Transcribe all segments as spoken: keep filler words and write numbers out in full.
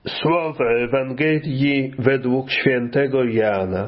Słowo Ewangelii według świętego Jana.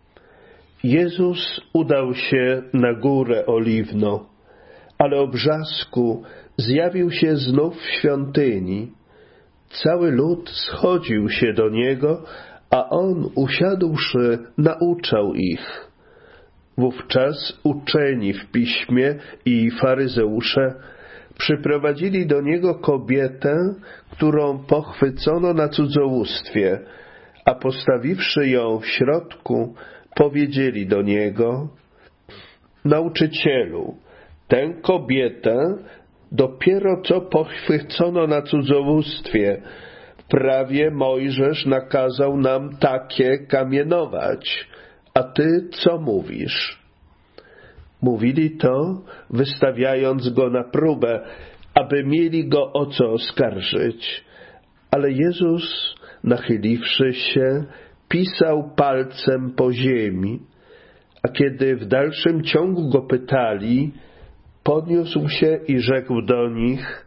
Jezus udał się na górę Oliwną, ale o brzasku zjawił się znów w świątyni. Cały lud schodził się do Niego, a On, usiadłszy, nauczał ich. Wówczas uczeni w piśmie i faryzeusze przyprowadzili do Niego kobietę, którą pochwycono na cudzołóstwie, a postawiwszy ją w środku, powiedzieli do Niego: Nauczycielu, tę kobietę dopiero co pochwycono na cudzołóstwie. W prawie Mojżesz nakazał nam takie kamienować. A Ty co mówisz? Mówili to, wystawiając Go na próbę, aby mieli Go o co oskarżyć. Ale Jezus, nachyliwszy się, pisał palcem po ziemi, a kiedy w dalszym ciągu Go pytali, podniósł się i rzekł do nich: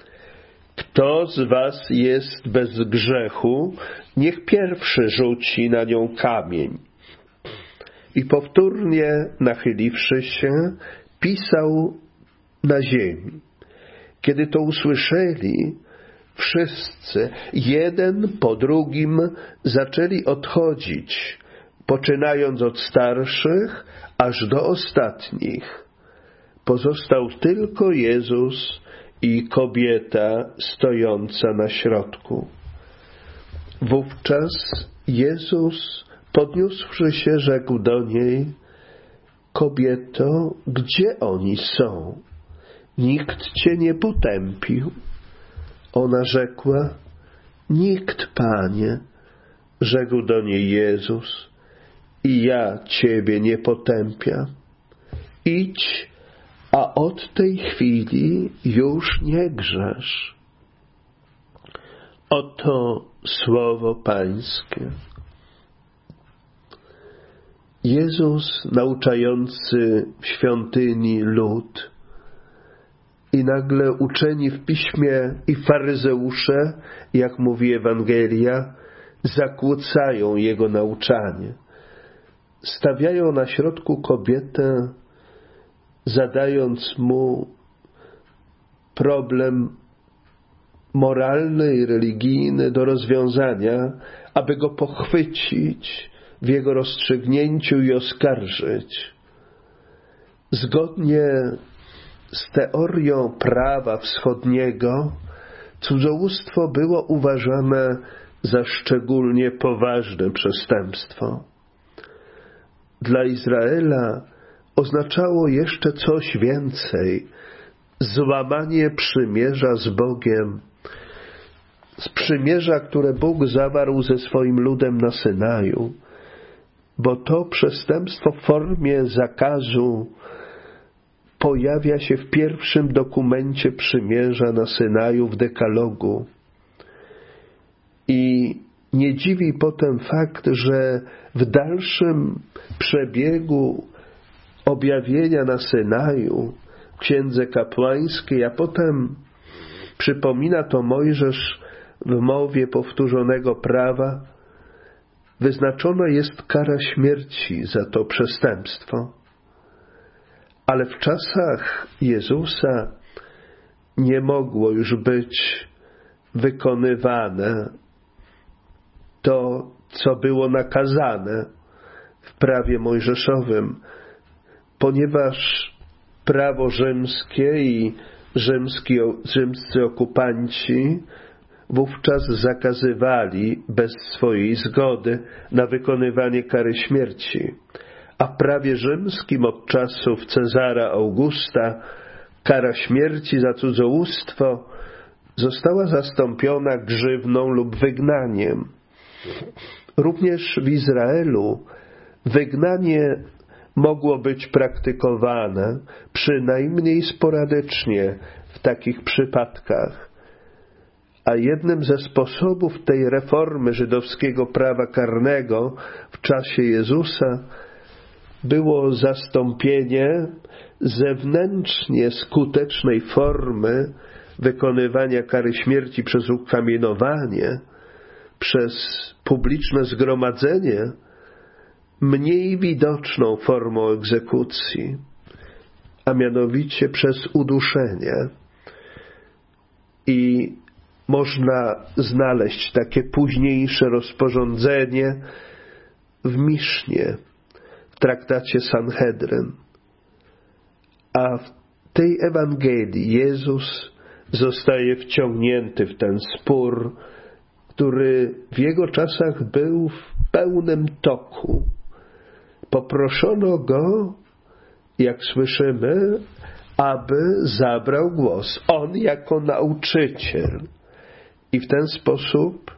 Kto z was jest bez grzechu, niech pierwszy rzuci na nią kamień. I powtórnie, nachyliwszy się, pisał na ziemi. Kiedy to usłyszeli, wszyscy, jeden po drugim, zaczęli odchodzić, poczynając od starszych, aż do ostatnich. Pozostał tylko Jezus i kobieta stojąca na środku. Wówczas Jezus, podniósłszy się, rzekł do niej: Kobieto, gdzie oni są? Nikt Cię nie potępił? Ona rzekła: Nikt, Panie. Rzekł do niej Jezus: I ja Ciebie nie potępiam. Idź, a od tej chwili już nie grzesz. Oto słowo Pańskie. Jezus nauczający w świątyni lud i nagle uczeni w piśmie i faryzeusze, jak mówi Ewangelia, zakłócają Jego nauczanie. Stawiają na środku kobietę, zadając Mu problem moralny i religijny do rozwiązania, aby Go pochwycić w Jego rozstrzygnięciu i oskarżyć. Zgodnie z teorią prawa wschodniego, cudzołóstwo było uważane za szczególnie poważne przestępstwo. Dla Izraela oznaczało jeszcze coś więcej: złamanie przymierza z Bogiem, z przymierza, które Bóg zawarł ze swoim ludem na Synaju, bo to przestępstwo w formie zakazu pojawia się w pierwszym dokumencie przymierza na Synaju w Dekalogu. I nie dziwi potem fakt, że w dalszym przebiegu objawienia na Synaju, w Księdze Kapłańskiej, a potem przypomina to Mojżesz w mowie powtórzonego prawa, wyznaczona jest kara śmierci za to przestępstwo. Ale w czasach Jezusa nie mogło już być wykonywane to, co było nakazane w prawie mojżeszowym, ponieważ prawo rzymskie i rzymski, rzymscy okupanci wówczas zakazywali bez swojej zgody na wykonywanie kary śmierci, a w prawie rzymskim od czasów Cezara Augusta kara śmierci za cudzołóstwo została zastąpiona grzywną lub wygnaniem. Również w Izraelu wygnanie mogło być praktykowane przynajmniej sporadycznie w takich przypadkach. A jednym ze sposobów tej reformy żydowskiego prawa karnego w czasie Jezusa było zastąpienie zewnętrznie skutecznej formy wykonywania kary śmierci przez ukamienowanie przez publiczne zgromadzenie mniej widoczną formą egzekucji, a mianowicie przez uduszenie. I można znaleźć takie późniejsze rozporządzenie w Misznie, w traktacie Sanhedryn. A w tej Ewangelii Jezus zostaje wciągnięty w ten spór, który w jego czasach był w pełnym toku. Poproszono go, jak słyszymy, aby zabrał głos. On jako nauczyciel. I w ten sposób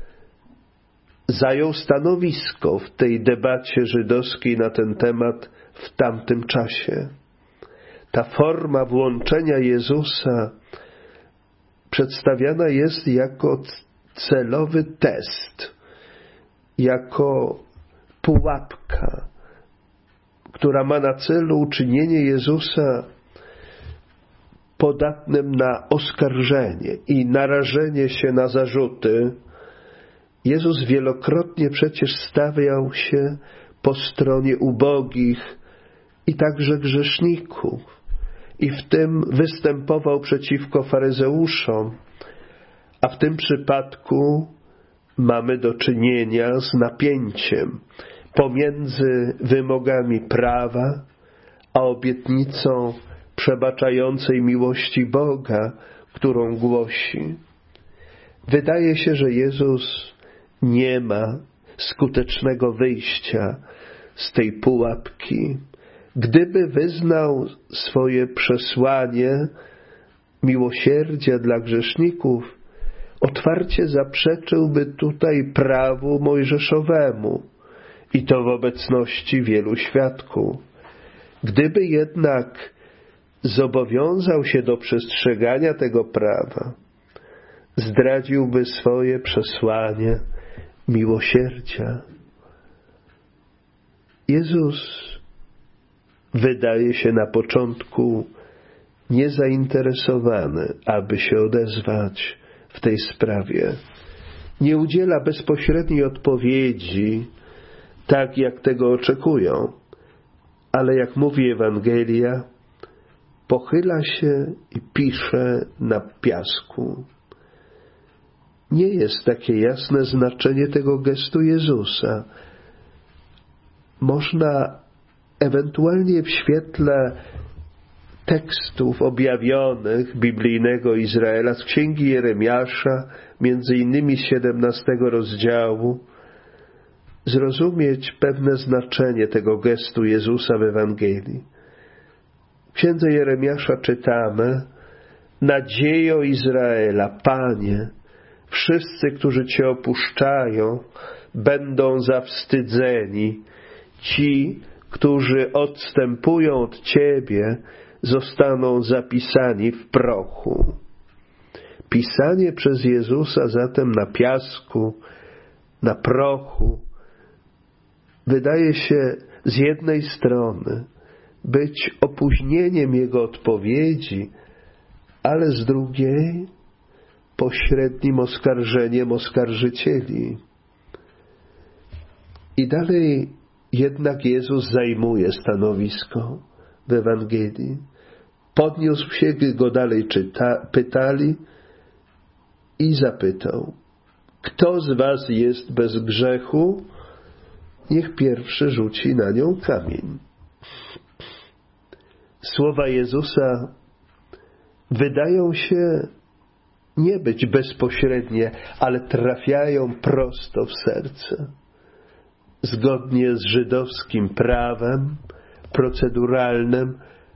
zajął stanowisko w tej debacie żydowskiej na ten temat w tamtym czasie. Ta forma włączenia Jezusa przedstawiana jest jako celowy test, jako pułapka, która ma na celu uczynienie Jezusa podatnym na oskarżenie i narażenie się na zarzuty. Jezus wielokrotnie przecież stawiał się po stronie ubogich i także grzeszników. I w tym występował przeciwko faryzeuszom. A w tym przypadku mamy do czynienia z napięciem pomiędzy wymogami prawa, a obietnicą przebaczającej miłości Boga, którą głosi. Wydaje się, że Jezus nie ma skutecznego wyjścia z tej pułapki. Gdyby wyznał swoje przesłanie miłosierdzia dla grzeszników, otwarcie zaprzeczyłby tutaj prawu mojżeszowemu i to w obecności wielu świadków. Gdyby jednak zobowiązał się do przestrzegania tego prawa, zdradziłby swoje przesłanie miłosierdzia. Jezus wydaje się na początku niezainteresowany, aby się odezwać w tej sprawie. Nie udziela bezpośredniej odpowiedzi, tak jak tego oczekują, ale jak mówi Ewangelia, pochyla się i pisze na piasku. Nie jest takie jasne znaczenie tego gestu Jezusa. Można ewentualnie w świetle tekstów objawionych biblijnego Izraela z księgi Jeremiasza, między innymi z siedemnastego rozdziału, zrozumieć pewne znaczenie tego gestu Jezusa w Ewangelii. W księdze Jeremiasza czytamy: nadziejo Izraela, Panie, wszyscy, którzy Cię opuszczają, będą zawstydzeni. Ci, którzy odstępują od Ciebie, zostaną zapisani w prochu. Pisanie przez Jezusa zatem na piasku, na prochu, wydaje się z jednej strony być opóźnieniem Jego odpowiedzi, ale z drugiej pośrednim oskarżeniem oskarżycieli. I dalej jednak Jezus zajmuje stanowisko w Ewangelii. Podniósł się, gdy go dalej czyta, pytali i zapytał: kto z was jest bez grzechu? Niech pierwszy rzuci na nią kamień. Słowa Jezusa wydają się nie być bezpośrednie, ale trafiają prosto w serce. Zgodnie z żydowskim prawem proceduralnym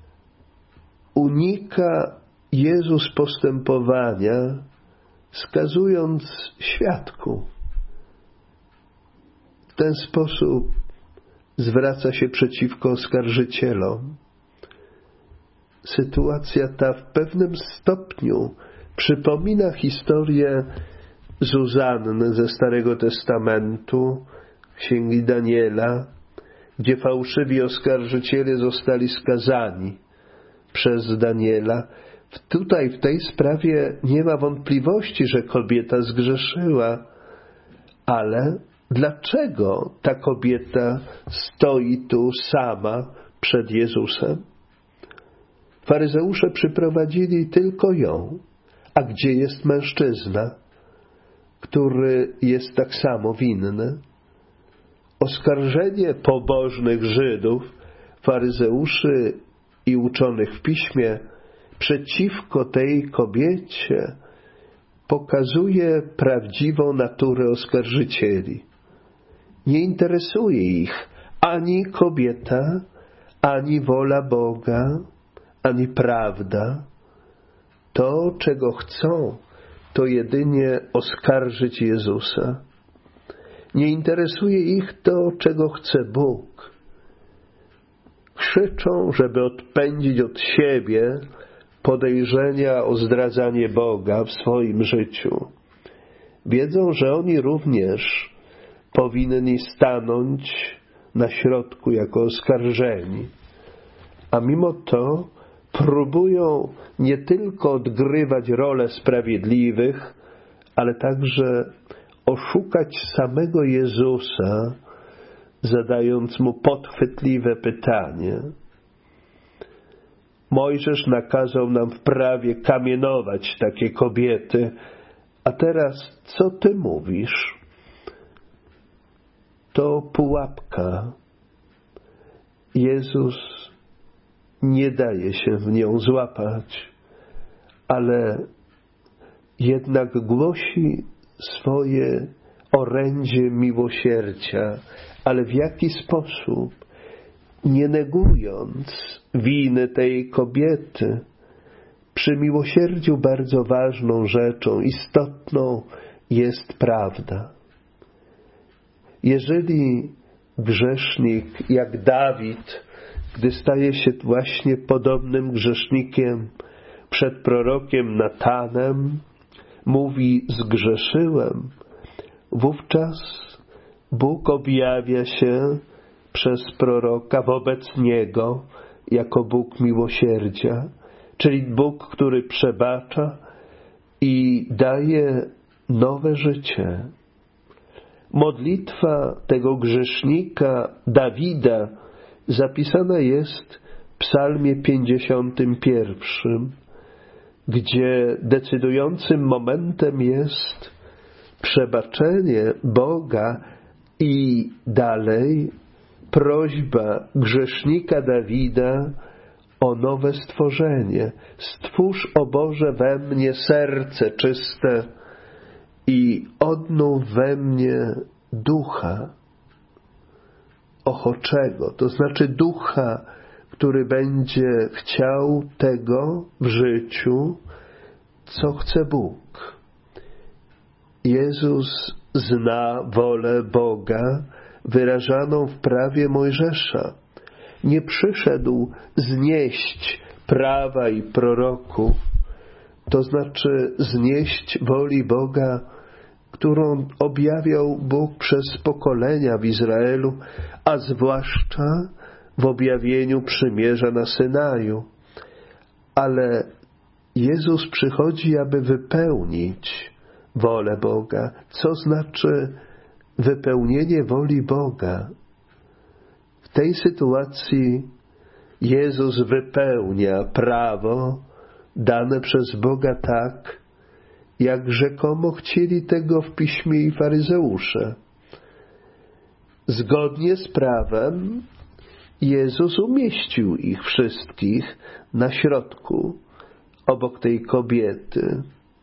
unika Jezus postępowania, skazując świadków. W ten sposób zwraca się przeciwko oskarżycielom. Sytuacja ta w pewnym stopniu przypomina historię Zuzanny ze Starego Testamentu, Księgi Daniela, gdzie fałszywi oskarżyciele zostali skazani przez Daniela. Tutaj w tej sprawie nie ma wątpliwości, że kobieta zgrzeszyła, Ale dlaczego ta kobieta stoi tu sama przed Jezusem? Faryzeusze przyprowadzili tylko ją. A gdzie jest mężczyzna, który jest tak samo winny? Oskarżenie pobożnych Żydów, faryzeuszy i uczonych w piśmie przeciwko tej kobiecie pokazuje prawdziwą naturę oskarżycieli. Nie interesuje ich ani kobieta, ani wola Boga, ani prawda. To, czego chcą, to jedynie oskarżyć Jezusa. Nie interesuje ich to, czego chce Bóg. Krzyczą, żeby odpędzić od siebie podejrzenia o zdradzanie Boga w swoim życiu. Wiedzą, że oni również powinni stanąć na środku jako oskarżeni. A mimo to próbują nie tylko odgrywać rolę sprawiedliwych, ale także oszukać samego Jezusa, zadając Mu podchwytliwe pytanie. Mojżesz nakazał nam w prawie kamienować takie kobiety, a teraz co Ty mówisz? To pułapka. Jezus nie daje się w nią złapać, ale jednak głosi swoje orędzie miłosierdzia, ale w jaki sposób? Nie negując winy tej kobiety. Przy miłosierdziu bardzo ważną rzeczą, istotną jest prawda. Jeżeli grzesznik jak Dawid, gdy staje się właśnie podobnym grzesznikiem przed prorokiem Natanem, mówi: zgrzeszyłem, wówczas Bóg objawia się przez proroka wobec niego jako Bóg miłosierdzia, czyli Bóg, który przebacza i daje nowe życie. Modlitwa tego grzesznika Dawida zapisana jest w Psalmie pięćdziesiątym pierwszym, gdzie decydującym momentem jest przebaczenie Boga i dalej prośba grzesznika Dawida o nowe stworzenie. Stwórz, o Boże, we mnie serce czyste i odnów we mnie ducha ochoczego, to znaczy ducha, który będzie chciał tego w życiu, co chce Bóg. Jezus zna wolę Boga wyrażaną w prawie Mojżesza. Nie przyszedł znieść prawa i proroków, to znaczy znieść woli Boga, którą objawiał Bóg przez pokolenia w Izraelu, a zwłaszcza w objawieniu przymierza na Synaju. Ale Jezus przychodzi, aby wypełnić wolę Boga. Co znaczy wypełnienie woli Boga? W tej sytuacji Jezus wypełnia prawo dane przez Boga tak, jak rzekomo chcieli tego w piśmie i faryzeusze. Zgodnie z prawem Jezus umieścił ich wszystkich na środku, obok tej kobiety.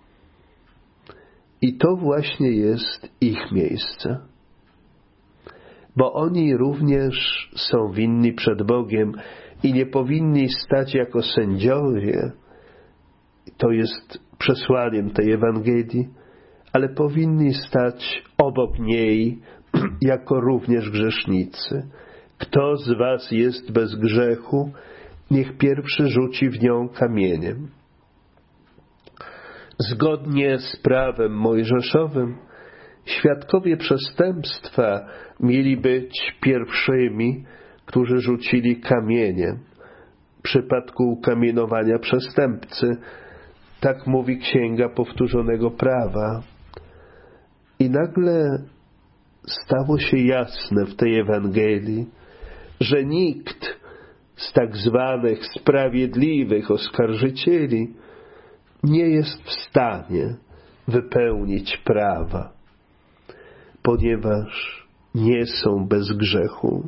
I to właśnie jest ich miejsce. Bo oni również są winni przed Bogiem i nie powinni stać jako sędziowie. To jest przesłaniem tej Ewangelii, ale powinni stać obok niej jako również grzesznicy. Kto z was jest bez grzechu, niech pierwszy rzuci w nią kamieniem. Zgodnie z prawem mojżeszowym świadkowie przestępstwa mieli być pierwszymi, którzy rzucili kamieniem w przypadku ukamienowania przestępcy. Tak mówi Księga Powtórzonego Prawa. I nagle stało się jasne w tej Ewangelii, że nikt z tak zwanych sprawiedliwych oskarżycieli nie jest w stanie wypełnić prawa, ponieważ nie są bez grzechu.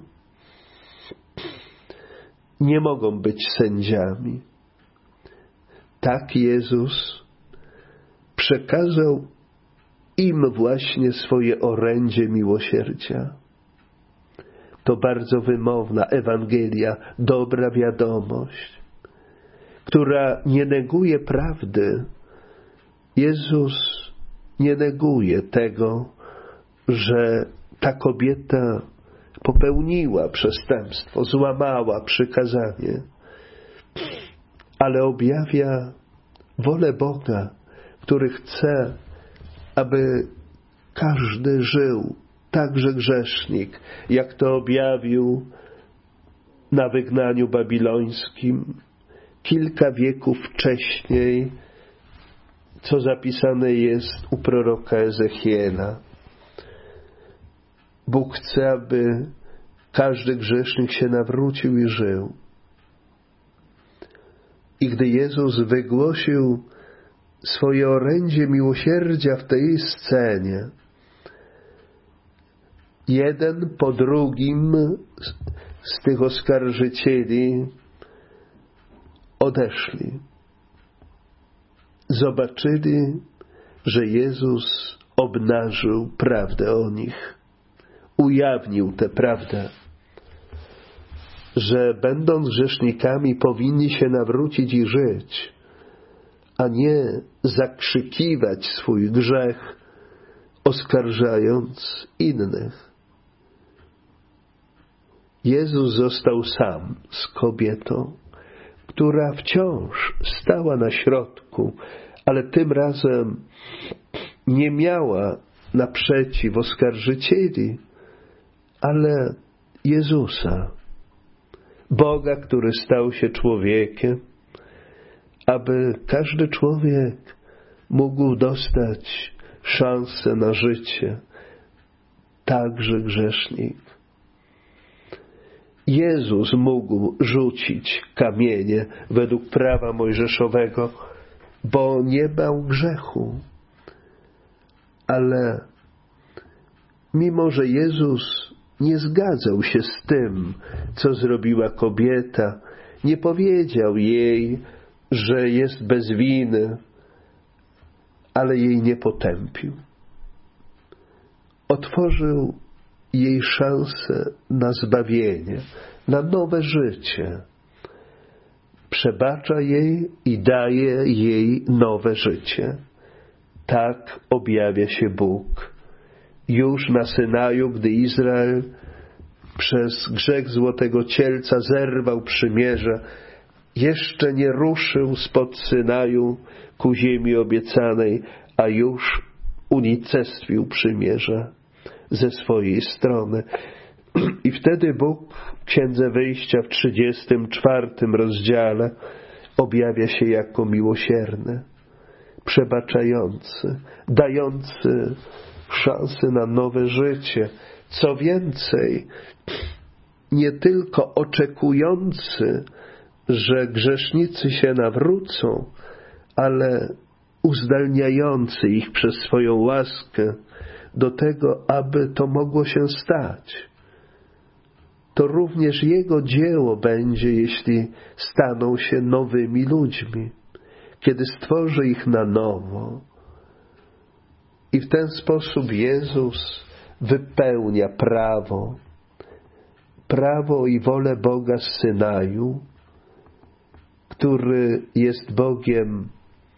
Nie mogą być sędziami. Tak Jezus przekazał im właśnie swoje orędzie miłosierdzia. To bardzo wymowna Ewangelia, dobra wiadomość, która nie neguje prawdy. Jezus nie neguje tego, że ta kobieta popełniła przestępstwo, złamała przykazanie, ale objawia wolę Boga, który chce, aby każdy żył, także grzesznik, jak to objawił na wygnaniu babilońskim kilka wieków wcześniej, co zapisane jest u proroka Ezechiela. Bóg chce, aby każdy grzesznik się nawrócił i żył. I gdy Jezus wygłosił swoje orędzie miłosierdzia w tej scenie, jeden po drugim z tych oskarżycieli odeszli. Zobaczyli, że Jezus obnażył prawdę o nich. Ujawnił tę prawdę, że będąc grzesznikami powinni się nawrócić i żyć, a nie zakrzykiwać swój grzech, oskarżając innych. Jezus został sam z kobietą, która wciąż stała na środku, ale tym razem nie miała naprzeciw oskarżycieli, ale Jezusa, Boga, który stał się człowiekiem, aby każdy człowiek mógł dostać szansę na życie, także grzesznik. Jezus mógł rzucić kamienie według prawa mojżeszowego, bo nie bał grzechu. Ale mimo że Jezus nie zgadzał się z tym, co zrobiła kobieta, nie powiedział jej, że jest bez winy, ale jej nie potępił. Otworzył jej szansę na zbawienie, na nowe życie. Przebacza jej i daje jej nowe życie. Tak objawia się Bóg. Już na Synaju, gdy Izrael przez grzech Złotego Cielca zerwał przymierze, jeszcze nie ruszył spod Synaju ku ziemi obiecanej, a już unicestwił przymierze ze swojej strony. I wtedy Bóg w Księdze Wyjścia w trzydziestym czwartym rozdziale objawia się jako miłosierny, przebaczający, dający szansę na nowe życie. Co więcej, nie tylko oczekujący, że grzesznicy się nawrócą, ale uzdalniający ich przez swoją łaskę do tego, aby to mogło się stać. To również Jego dzieło będzie, jeśli staną się nowymi ludźmi, kiedy stworzy ich na nowo. I w ten sposób Jezus wypełnia prawo, prawo i wolę Boga z Synaju, który jest Bogiem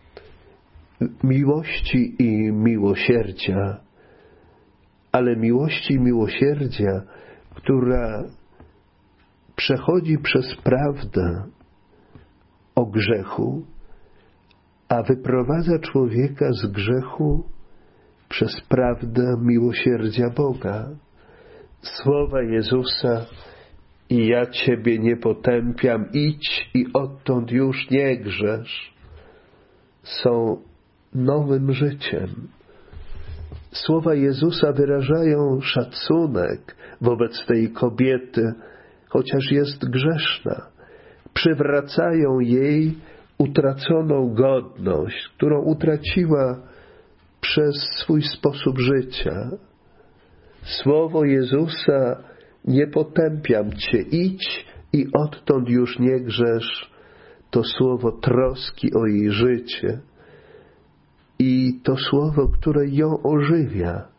miłości i miłosierdzia, ale miłości i miłosierdzia, która przechodzi przez prawdę o grzechu, a wyprowadza człowieka z grzechu przez prawdę miłosierdzia Boga. Słowa Jezusa: i ja Ciebie nie potępiam, idź i odtąd już nie grzesz, są nowym życiem. Słowa Jezusa wyrażają szacunek wobec tej kobiety, chociaż jest grzeszna. Przywracają jej utraconą godność, którą utraciła przez swój sposób życia. Słowo Jezusa: nie potępiam cię, idź i odtąd już nie grzesz, to słowo troski o jej życie i to słowo, które ją ożywia.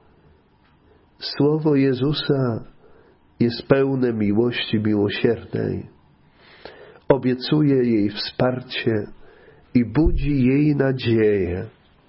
Słowo Jezusa jest pełne miłości miłosiernej. Obiecuje jej wsparcie i budzi jej nadzieję.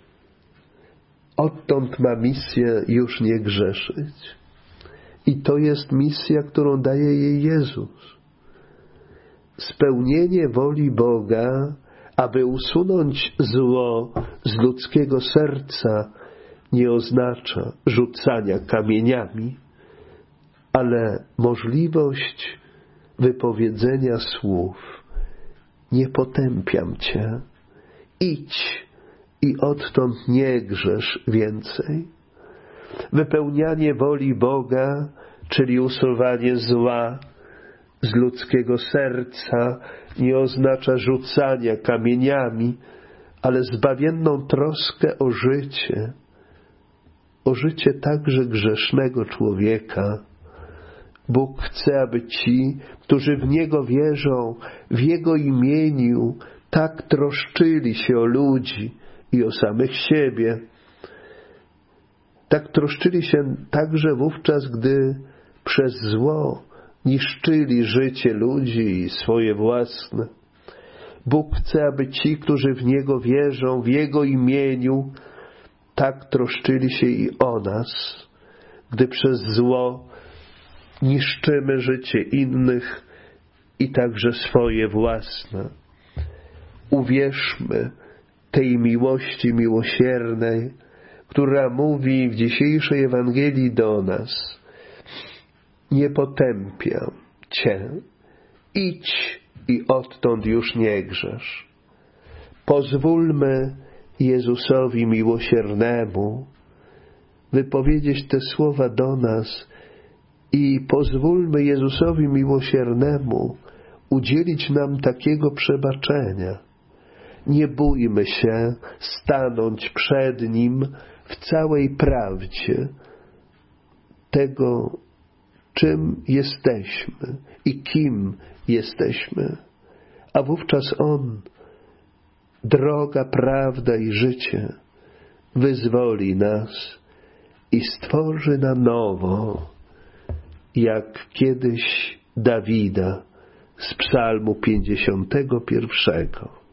Odtąd ma misję już nie grzeszyć. I to jest misja, którą daje jej Jezus. Spełnienie woli Boga, aby usunąć zło z ludzkiego serca, nie oznacza rzucania kamieniami, ale możliwość wypowiedzenia słów: nie potępiam cię, idź i odtąd nie grzesz więcej. Wypełnianie woli Boga, czyli usuwanie zła z ludzkiego serca, nie oznacza rzucania kamieniami, ale zbawienną troskę o życie, o życie także grzesznego człowieka. Bóg chce, aby ci, którzy w Niego wierzą, w Jego imieniu tak troszczyli się o ludzi i o samych siebie. Tak troszczyli się także wówczas, gdy przez zło niszczyli życie ludzi i swoje własne. Bóg chce, aby ci, którzy w Niego wierzą, w Jego imieniu, tak troszczyli się i o nas, gdy przez zło niszczymy życie innych i także swoje własne. Uwierzmy tej miłości miłosiernej, która mówi w dzisiejszej Ewangelii do nas: nie potępiam cię, idź i odtąd już nie grzesz. Pozwólmy Jezusowi miłosiernemu wypowiedzieć te słowa do nas i pozwólmy Jezusowi miłosiernemu udzielić nam takiego przebaczenia. Nie bójmy się stanąć przed Nim w całej prawdzie tego, czym jesteśmy i kim jesteśmy, a wówczas On, droga, prawda i życie, wyzwoli nas i stworzy na nowo, jak kiedyś Dawida z Psalmu pięćdziesiątego pierwszego.